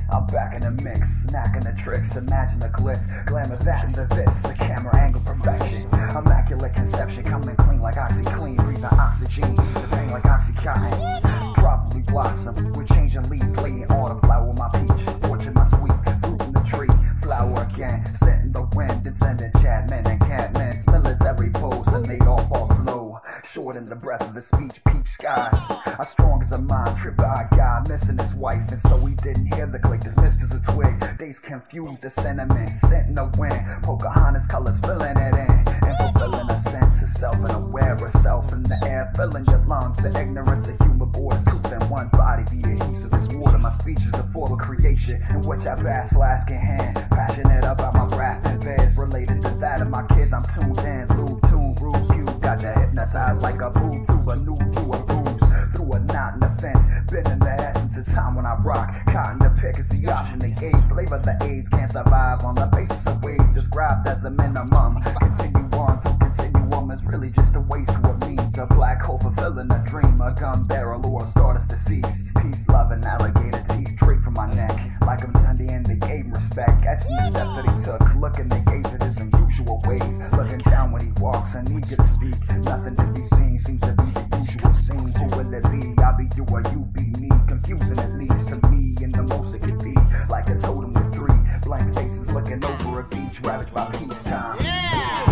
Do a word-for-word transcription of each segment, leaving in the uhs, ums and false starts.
I'm back in the mix, snacking the tricks, imagine the glitz, glamour that and the this, the camera angle perfection, immaculate conception, coming clean like OxyClean, breathing oxygen, ease the pain like Oxycontin, probably blossom, we're changing leaves, laying autumn flower with my peach, orchard my sweet, fruit in the tree, flower again, scent in the wind, and sending chatmen and catmen's military pose, and they all fall slow, short in the breath of the speech, peach skies, as strong as a mind, trip by a guy, missing his wife, and so he didn't hear the click, dismissed as a twig, days confused, the sentiment, scent in the wind, Pocahontas colors filling it in, and fulfilling a sense of self, and aware of self in the air, filling your lungs, the ignorance of humor borders, truth in one body, the adhesive is water, my speech is the form of creation, in which I bask, flask in hand, passionate about my rap and bears, related to that of my kids, I'm tuned in, Lou, tune, rules, cue, got you hypnotized like a boo to a new view of boobs, through a knot in the fence, been in the essence of time when I rock, cotton to pick is the option they gave, slave of the AIDS, can't survive on the basis of ways described as a minimum, continue on through continuum is really just a waste to a means, a black hole fulfilling a dream, a gun barrel or a stardust deceased, peace, love and alligator teeth draped from my neck, like I'm Dundee and they gave him respect, etching the step that he took, looking they gaze at his unusual ways, looking down when he walks, and eager to speak, nothing to be seen, seems to be the usual scene, who will it be, I'll be you or you be me, confusing at least to me, and the most it could be, like a totem with three, blank faces looking over a beach, ravaged by peacetime. Yeah!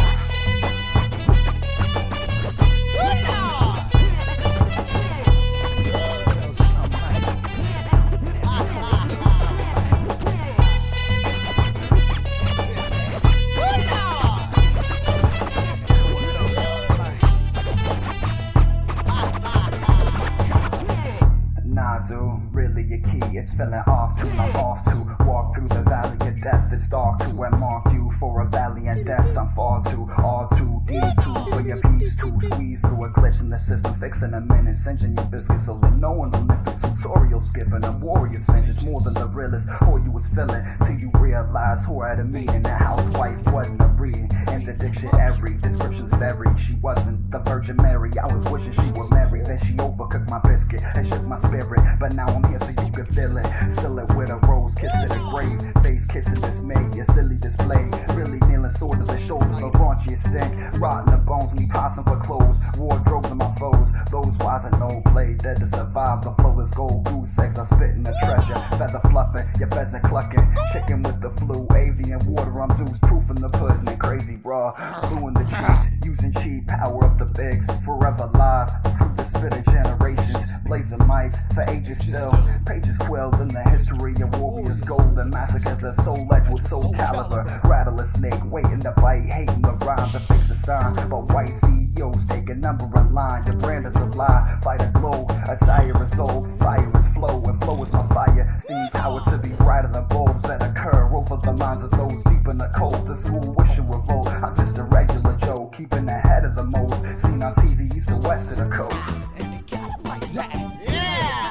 Dude, really your key is filling off to, I'm off to walk through the valley of death, it's dark to and marked you for a valiant death, I'm far too, all too deep too, for your peace to squeeze through a glitch in the system, fixing a minute, singeing your biscuits so that no one will nip the tutorial, skipping a warrior's vengeance, more than the realest, who you was feeling, till you realize who had a meeting, that housewife wasn't a breed, in the dictionary, descriptions vary, she wasn't the Virgin Mary, I was wishing she were married, then she overcooked my biscuit, and shook my spirit, but now I'm here so you can feel it, seal it with a rose kiss to the grave, face kissing dismay, your silly display, really kneeling sword to the shoulder, the raunchiest stink, rotting the bones, me passing for clothes, wardrobe to my foes, those wise and no play, dead to survive, the flow is gold, goose eggs, I'm spitting the treasure, feather fluffing, your pheasant clucking, chicken with the flu, avian water, I'm deuce proof in the pudding, and crazy raw, blue in the cheeks, using cheap power of the bigs, forever live, through the spit of generations, blazing mics, for ages still, pages quilled in the history of warriors, gold and massacres, a soul edge with soul caliber, rattle a snake, waiting to bite, hating the rhyme to fix a sign, but white C E Os take a number in line, your brand is a lie, fight a glow, attire is old, fire is flow, and flow is my fire, steam power to be brighter than bulbs that occur over the minds of those deep in the cold, the school wish and revolt, I'm just a regular Joe, keeping ahead of the most, seen on T V east to west of the coast. And you got it like that. Yeah!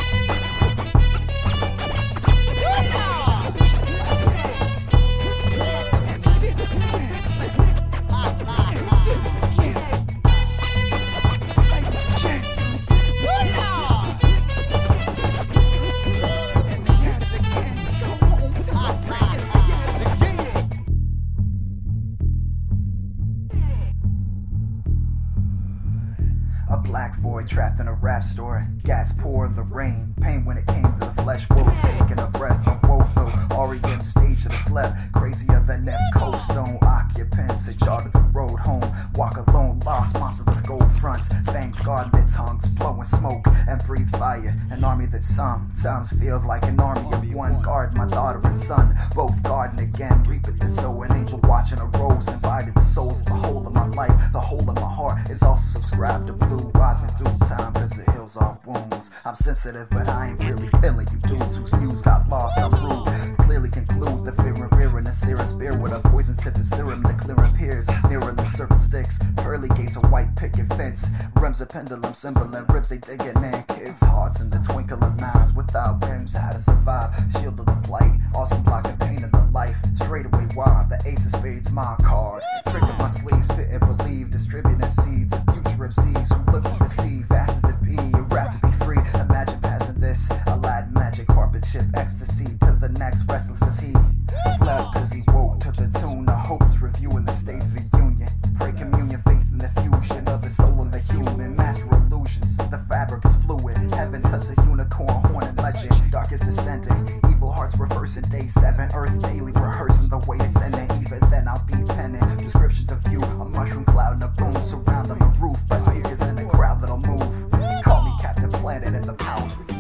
A black void trapped in a rap store, gas pour in the rain, pain when it came to the flesh, whoa, taking a breath of woe though, R E M stage of the slep, crazier than F Coast Stone occupants, they charted the road home, walk alone, lost monster with gold fronts, fangs guarding their tongues, blowing smoke and breathe fire, an army that sometimes feels like an army of one, guard my daughter and son, both guarding again, reaping the soul, an angel watching a rose, invited the souls, the whole of my life, the whole of my heart is also subscribed to blue, rising through time cause it heals our wounds, I'm sensitive but I ain't really feeling you dudes whose views got lost, I'm rude, clearly conclude the fear and rear in a serum spear with a poison tipping serum, the clear appears, nearer the serpent sticks, pearly gates, a white picket fence, rims a pendulum symbol and ribs they digging in, kids hearts in the twinkle of knives, without whims, how to survive, shield of the plight, awesome block and pain of the life, straight away wide, the ace of spades my card, trick of my sleeve, spit and believe, distributing seeds, the future of seeds who look to deceive, fast as it be, a rap to be free, imagine passing this, Aladdin magic carpet ship, ecstasy to the next, restless as he slept, cause he woke to the tune of hopes, reviewing the state of the union. Pray communion, faith in the fusion of the soul and the human. Master illusions, the fabric is fluid. Heaven touch a unicorn, horn and legend. Dark is descending, evil hearts reversing. Day seven, earth daily rehearsing the way it's ending. Even then I'll be penning descriptions of you, a mushroom cloud and a boom surrounding the roof. By speakers in a crowd that'll move. Call me Captain Planet and the powers within.